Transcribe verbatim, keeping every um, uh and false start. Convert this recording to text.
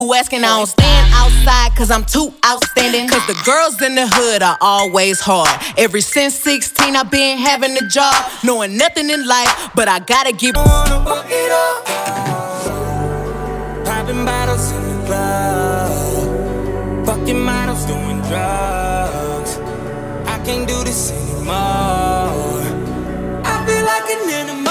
asking, I don't stand outside cause I'm too outstanding. Cause the girls in the hood are always hard. Ever since sixteen I've been having a job, knowing nothing in life, but I gotta get. I wanna fuck it up. Popping bottles in the club, fucking models doing drugs. I can't do this anymore. I feel like an animal.